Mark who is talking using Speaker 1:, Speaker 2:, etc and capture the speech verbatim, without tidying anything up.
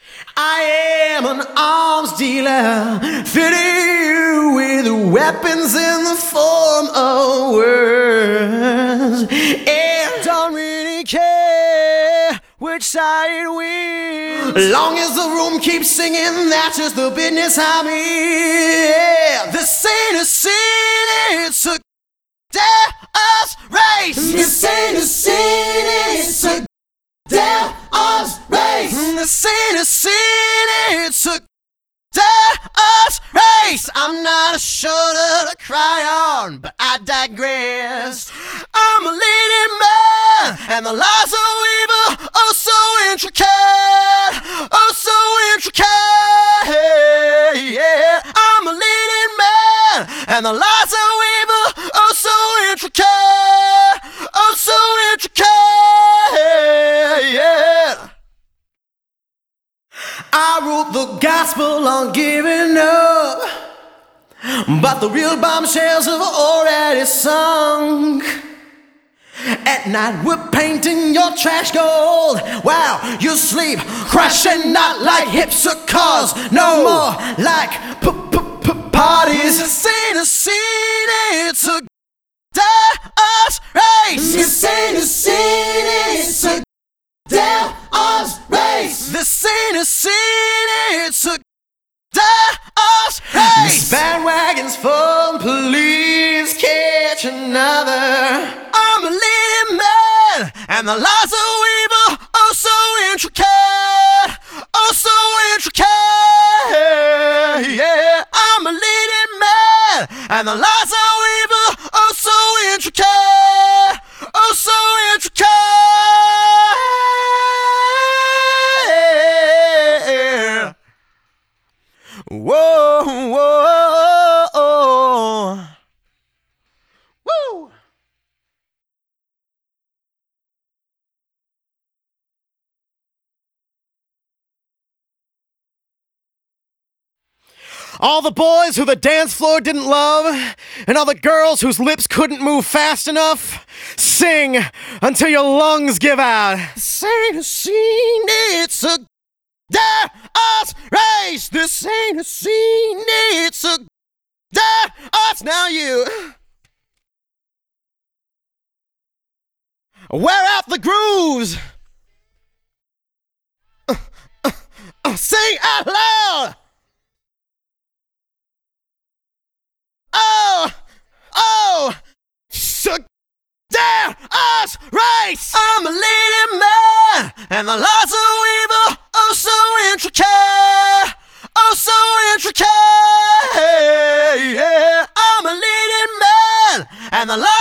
Speaker 1: I am an arms dealer, fitting you with weapons in the form of words. And don't really care which side wins, long as the room keeps singing, that's just the business I'm in. This ain't a scene, it's a dance race. This ain't a scene, it's a dance race. This ain't a scene, it's a dance race. I'm not a shoulder to cry on, but I digress. I'm a leading man, and the lies of evil are so intricate, oh so intricate. Yeah, I'm a leading man, and the lies of evil are so intricate, oh so intricate. Yeah. I wrote the gospel on giving up, but the real bombshells have already sunk. At night we're painting your trash gold while you sleep, crashing not like hipsters, no more like parties. This ain't a scene, it's a dance race. This ain't a scene, it's a dance race. This ain't a scene, it's a dance race. This bandwagon's full, please catch another. I'm a leading man, and the lies of evil are so intricate, oh so intricate. Yeah, I'm a leading man, and the lies of evil are so intricate, oh so intricate. Whoa, whoa, woo. All the boys who the dance floor didn't love, and all the girls whose lips couldn't move fast enough, sing until your lungs give out. This ain't a scene, it's a dance race. This ain't a scene, it's a dance. Now you wear out the grooves. Uh, uh, uh, sing out loud. Oh, oh, so damn us race. I'm a leading man, and the lies of evil are so intricate, oh so intricate. Yeah, I'm a leading man, and the lies